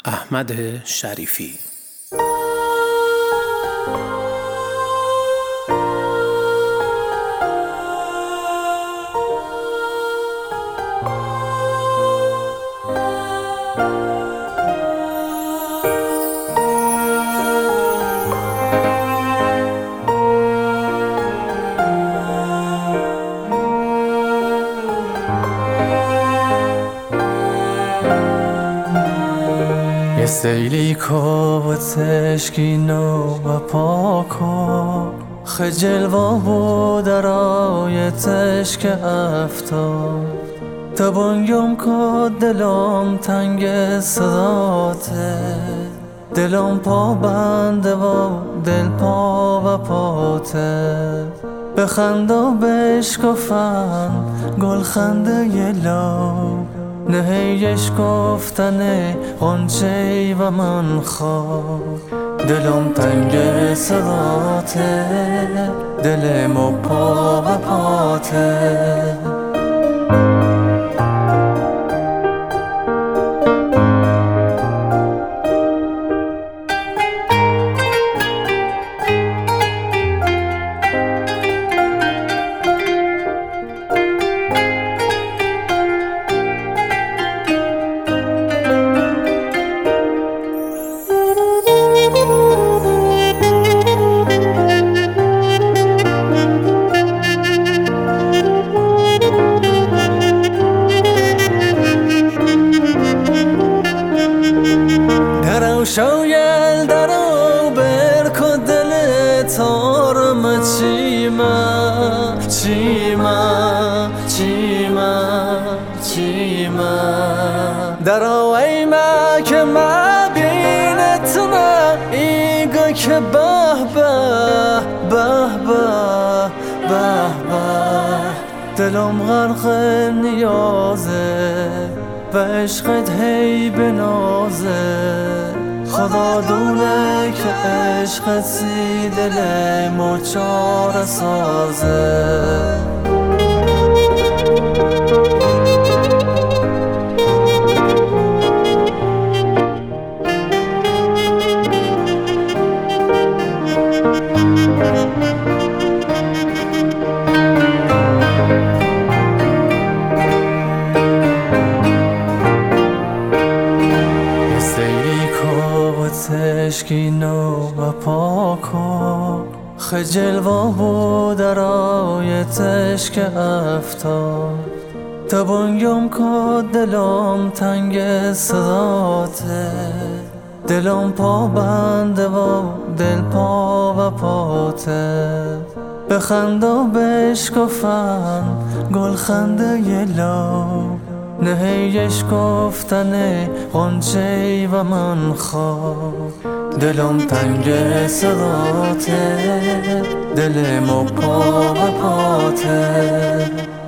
احمد شریفی. یه سیلی کو تشکینو و پاکو خجل و بودرای تشک افتاد تبانگم که دلم تنگ صداته دلم پا بنده و دل پا و پاته بخند و بشکفن گل خنده یه لب نهیش گفتن غنچه و من خواب دلم تنگ صداته دلم و پا و پاته شاید درو برکو دل تارم چیما درو ای ما که ما بینتنا ایگو که به دلم غرق نیازه به عشقت هی بنازه خدا دونه که عشقت سی دلمو چاره سازه تشکینو و پاکو خجل و بودرای تشک افتاد تبانگم که دلم تنگ صداته دلم پا بنده و دل پا و پاته بخند و بشکفن گل خنده یه لب نهیش گفتن غنچه و من خواب دلم تنگ صداته دلم و پا و پاته